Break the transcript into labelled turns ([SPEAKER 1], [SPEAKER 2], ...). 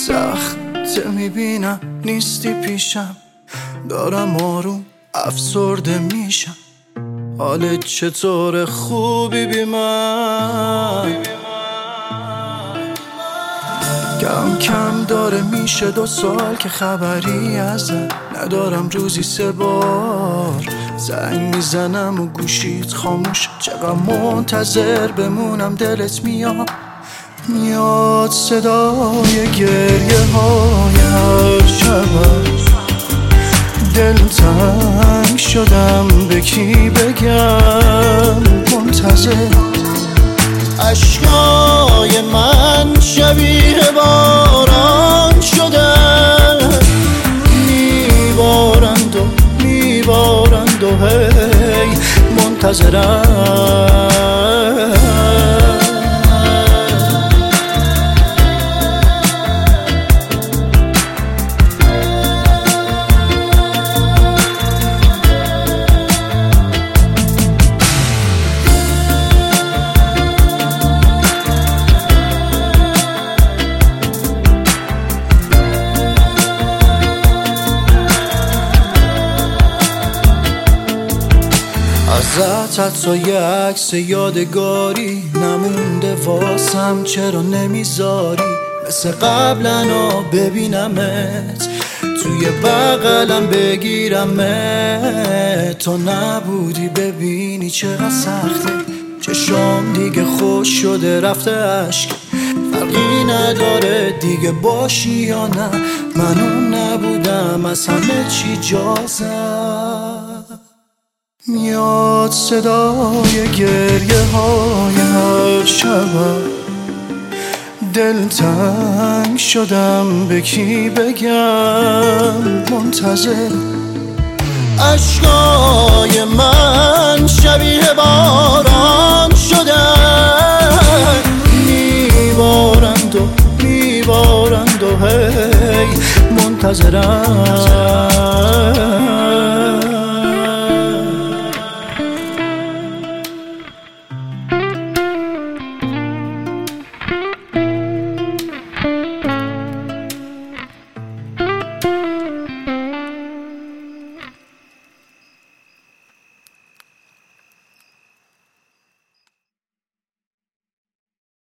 [SPEAKER 1] سخت میبینم نیستی پیشم، دارم آروم افسرده میشم. حالت چطور؟ خوبی بی من؟ کم کم داره میشه 2 سال که خبری ازم ندارم. روزی 3 بار زنگ میزنم و گوشیت خاموش. چقدر منتظر بمونم دلت میاد صدای گریه های هر شب. دل تنگ شدم به کی بگم، منتظر. عشقای من شبیه باران شدن، میبارند و هی منتظرم. ازت حتی یه عکس یادگاری نمونده واسم، چرا نمیذاری مثل قبلا ببینمت توی بغلم بگیرمت؟ تو نبودی ببینی چقدر سخته، چشام دیگه خوش شده رفته اشک. فرقی نداره دیگه باشی یا نه، من اون نبودم از همه چی جازم. میاد صدای گریه های هر شب، دل تنگ شدم به کی بگم، منتظر. عشقای من شبیه باران شدن، میبارند و هی منتظرم.